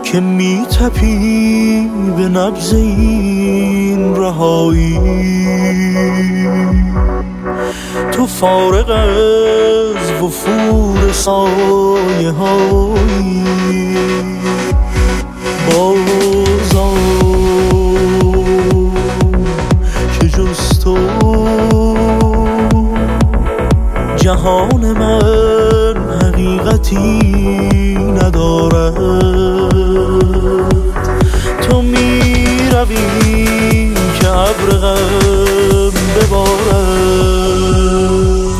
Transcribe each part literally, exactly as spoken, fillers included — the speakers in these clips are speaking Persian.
که می تپی به نبض این رهایی. تو فارغ از وفور سایه هایی، بازا که جز تو جهان من حقیقتی ندارد. تو می روی که ابر غم ببارد،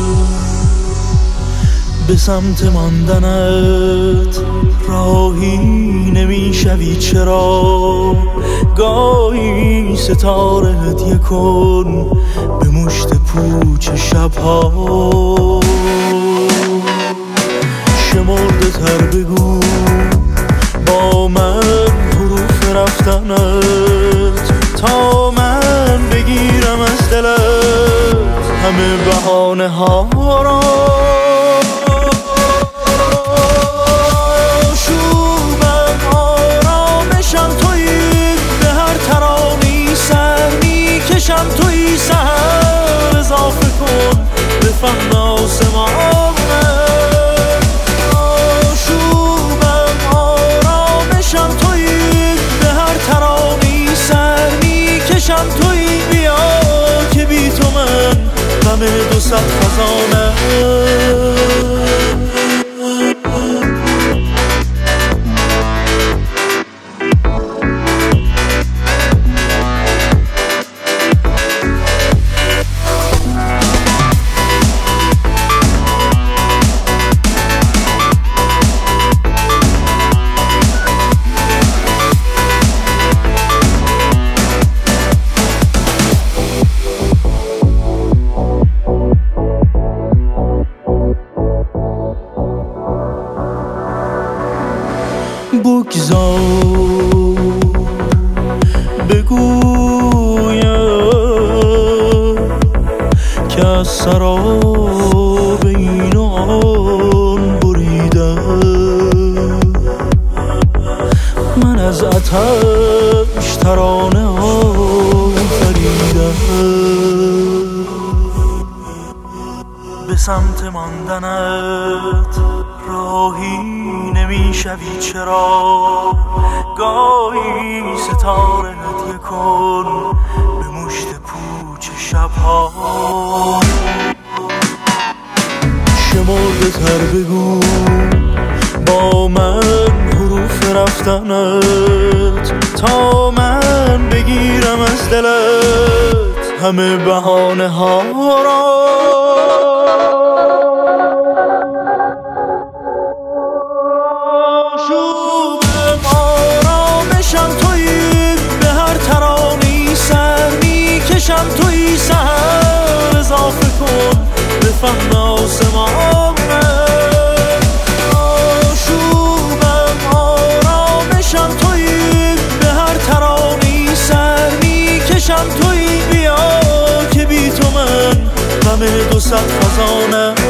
به سمت ماندنت راهی نمی شوی. چرا گاهی ستاره هدیه کن به مشت پوچ شبها. شمرده تر بگو با من حروف رفتنت، تا من بگیرم از دلت همه بهانه ها را. شومم آرامشم تویی، به هر ترانی سر میکشم تویی. سر اضافه کن به فهم آسمانه. شومم آرامشم تویی، به هر ترانی سر میکشم تویی. بیا که بی تو من غم دو صد خزانه. بگذار بگویم که از سراب این و آن بریدم. من از آتش ترانه آفریدم. به سمت ماندنت راهی نمی شوی. چرا گاهی ستاره هدیه کن به مشت پوچ شبها. شمرده تر بگو با من حروف رفتنت، تا من بگیرم از دلت همه بهانه ها را. تویی سر اضافه کن به فهم آسمانه. شومم آرامشم تویی، به هر ترانی سر میکشم تویی. بیا که بی تو من غم دو صد خزانه.